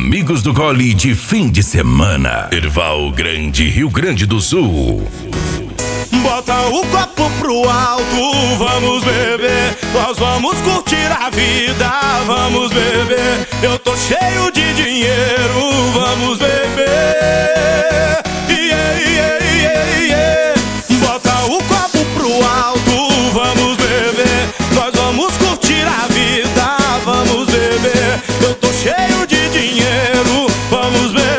Amigos do Gole de fim de semana. Erval Grande, Rio Grande do Sul. Bota o copo pro alto, vamos beber. Nós vamos curtir a vida, vamos beber. Eu tô cheio de dinheiro, vamos beber. Yeah, yeah, yeah, yeah. Bota o copo pro alto, vamos beber. Nós vamos curtir a vida, vamos beber. Eu tô cheio de dinheiro, vamos beber.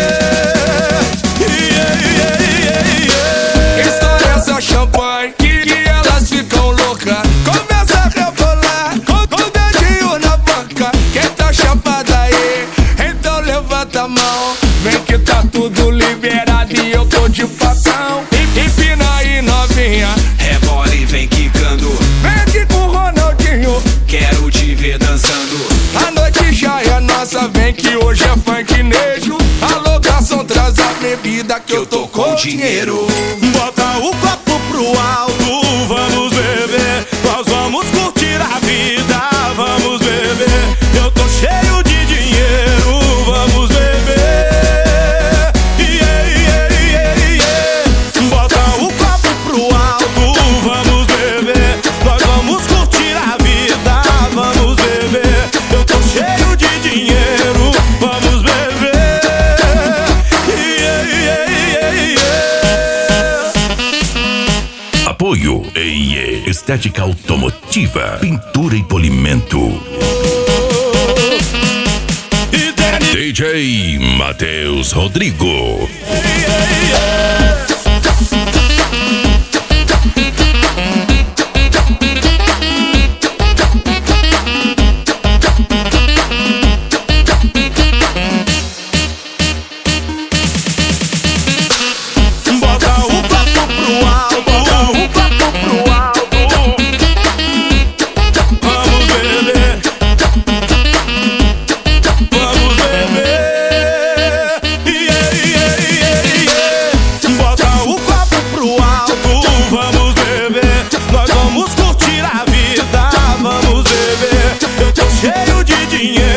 Champanhe, que elas ficam loucas. Começa a rebolar com o dedinho na boca. Quem tá chapada aí, então levanta a mão. Vem que tá tudo liberado e eu tô de facão. Empina aí, novinha, rebola e vem quicando. vem aqui com o Ronaldinho, Quero te ver dançando. a noite já é nossa. Vem que hoje é funknejo. Alô, garçom, traz a bebida que eu tô com dinheiro. Bota o copo pro alto, vamos beber. Nós vamos curtir a vida, vamos beber. Eu tô cheio de dinheiro, vamos beber. Yeah, yeah, yeah, yeah. Bota o copo pro alto, vamos beber. Nós vamos curtir a vida, vamos beber. Eu tô cheio de dinheiro, vamos beber. Yeah, yeah, yeah, yeah. Apoio EIE Estética Automotiva, Pintura e Polimento. DJ Matheus Rodrigo. Bota o copo pro alto, o copo pro alto. Vamos beber, vamos beber. Yeah, yeah, yeah, yeah. Bota o copo pro alto, vamos beber. Nós vamos curtir a vida, vamos beber. Eu tô cheio de dinheiro.